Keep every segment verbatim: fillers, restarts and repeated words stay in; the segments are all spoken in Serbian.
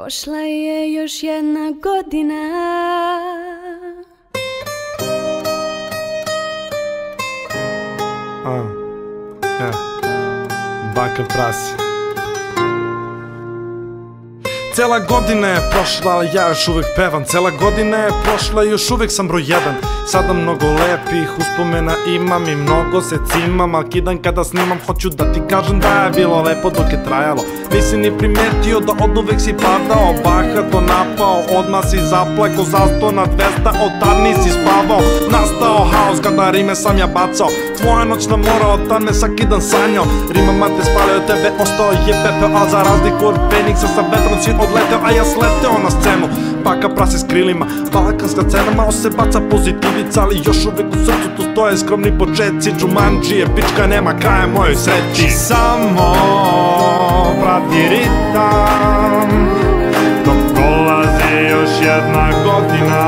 Prošla je još jedna godina. A, ja, baka prasi. Cela godina je prošla, ali ja još uvek pevam. Cela godina je prošla i još uvek sam broj jedan. Sada mnogo lepih uspomena imam i mnogo se cimam, al kidan kada snimam hoću da ti kažem da je bilo lepo dok je trajalo. Nisi ni primetio da od uvek si padao, bahato napao, odmah si zaplako za sto na dvesta, od tad nisi spavao. Nastao haos kada rime sam ja bacao, tvoja noćna mora od tad me svaki dan sanjao. Rimama te spalio, tebe ostao je pepeo, al za razliku od Feniksa sa vetrom si odleteo, a ja sleteo na scenu. Baka prase s krilima, balkanska cena, malo se baca pozitivica, ali još uvek u srcu tu stoje skromni početci. Džumanđije, pička nema kraja mojoj sreći. Ti samo prati ritam dok prolazi još jedna godina,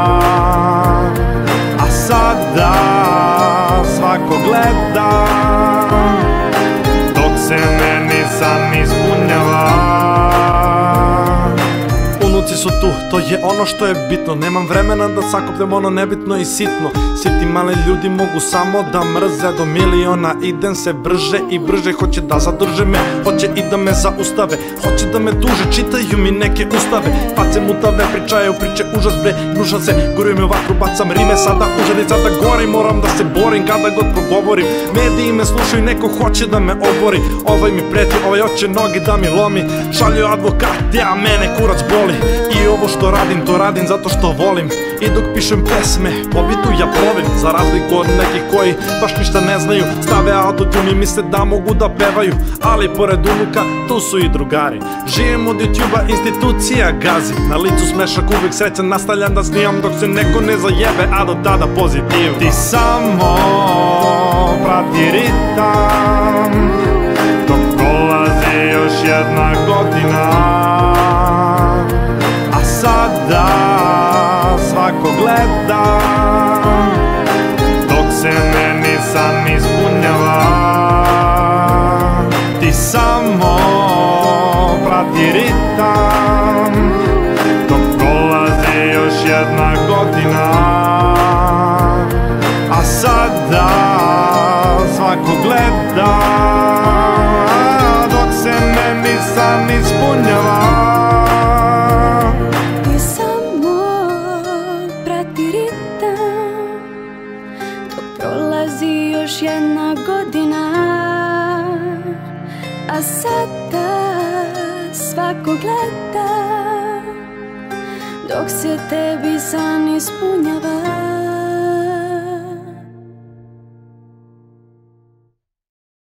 a sada svako gleda dok se meni san ispunjava. Unuci su tu, to je ono što je bitno. Nemam vremena da sakupljam ono nebitno i sitno. Siti mali ljudi mogu samo da mrze, do miliona idem se brže i brže. Hoće da zadrže me, hoće i da me zaustave, hoće da me duže, čitaju mi neke ustave. Face mutave, pričaju priče, užas bre, gnušam se, guruju me vatru, bacam rime sada užadi, sada gorim, moram da se borim kada god progovorim. Mediji me slušaju, neko hoće da me obori, ovaj mi preti, ovaj hoće nogi da mi lomi. Šalju advokati, a mene kurac boli. I ovo što radim, to radim zato što volim. I dok pišem pesme, po bitu ja plovim. Za razliku od nekih koji baš ništa ne znaju, stave autotune i misle da mogu da pevaju. Ali pored unuka, tu su i drugari. Živim od YouTube-a, institucija gazi. Na licu smešak, uvijek srećan, nastavljam da snimam dok se neko ne zajebe, a do tada pozitiv. Ti samo prati ritam dok prolazi još jedna godina, a sada svako gleda dok se meni san ispunjava. Ti samo prati ritam dok prolazi još jedna godina, a sada svako gleda dok se meni san ispunjava. Prolazi još jedna godina, a sada svako gleda dok se tebi san ispunjava.